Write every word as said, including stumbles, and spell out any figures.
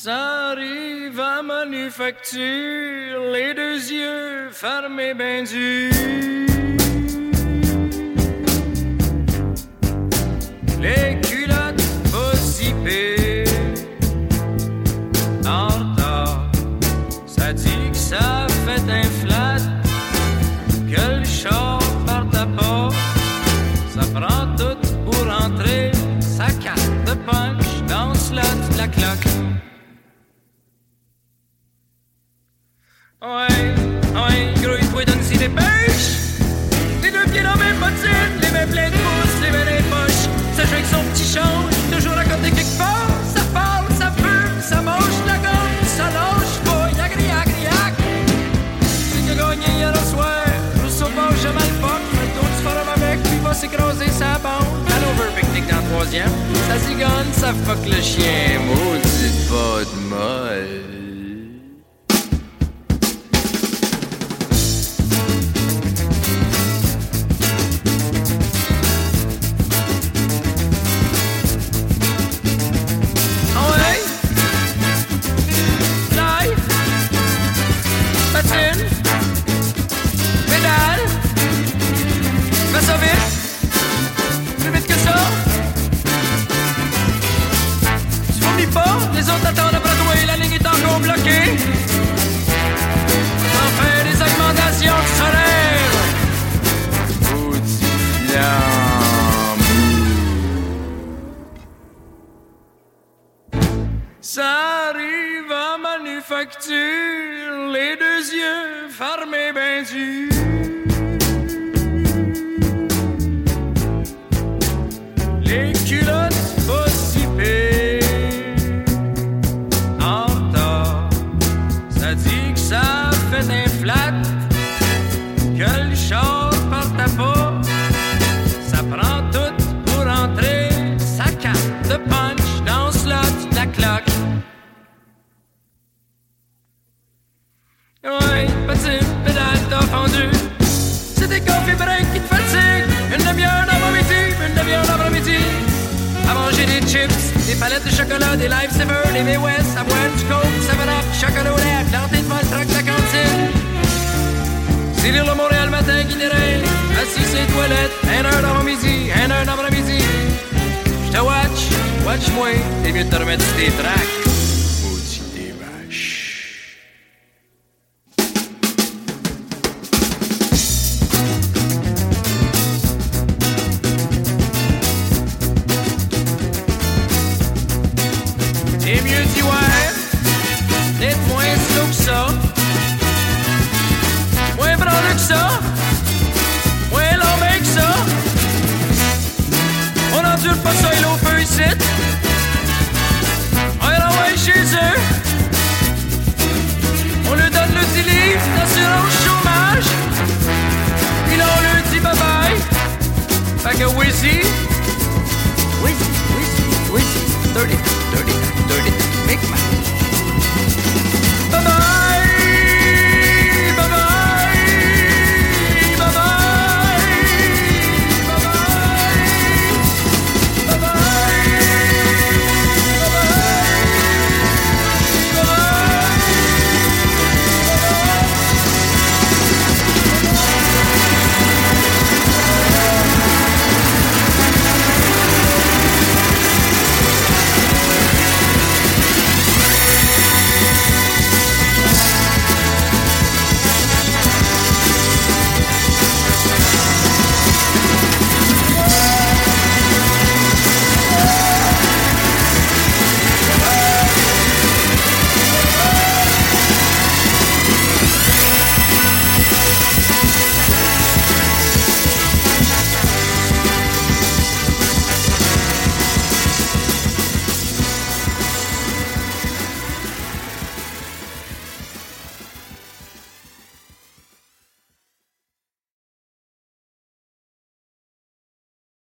Ça arrive à manufacture, les deux yeux fermés ben durs. Les culottes pas zippées, en retard, ça dit que ça fait un flat, que le char parte à pas, ça prend tout pour entrer, sa carte de punch dans le slot de la cloque. Ouais, ouais, grouille-toi, donne-y des pêches. Les deux pieds dans mes bottines, les mains pleines de pouces, les mains dans les poches. Ça joue avec son petit change, toujours à côté quelque part. Ça parle, ça fume, ça mange la gomme, ça lâche pas, yagri, yagri, yac. C'est qu'il a gagné hier au soir, Rousseau passe jamais le fuck. Fait le tour du forum avec, puis va s'écraser sa bande. Hanover, pique-nique dans le troisième. Ça zigonne, ça fuck le chien, maudite pas de molle. Ça arrive à manufacture, les deux yeux fermés ben durs. Les culottes pas zippées, en retard, ça dit que ça fait un flat, que le char parte à pas, ça prend tout pour entrer, sa carte de punch dans le slot de la cloque. Ouais, patine, pédale, t'as fendu. C'est des coffee breaks qui te fatiguent. Une demi-heure d'avant-midi, une demi-heure d'avant-midi. À manger des chips, des palettes de chocolat, des Lifesaver, des May West, à boire du coke, seven up, chocolat au lait, planter devant le truck de la cantine. C'est lire le Montréal matin qui déraille, assis sur les toilettes, une heure d'avant-midi, une heure d'avant-midi. J'te watch, watch-moi, t'es mieux de te remettre sur tes tracks. T'es mieux d'y ouais, d'être moins slow que ça, moins branleux que ça, moins lambé que ça. On endure pas ça et l'eau feu ici. On est renvoyé chez eux. On leur donne le dix livres d'assurance chômage. Puis là on leur dit bye bye. Fait que Wizzy, Wizzy, Wizzy, Wizzy, dirty, dirty, dirty, make my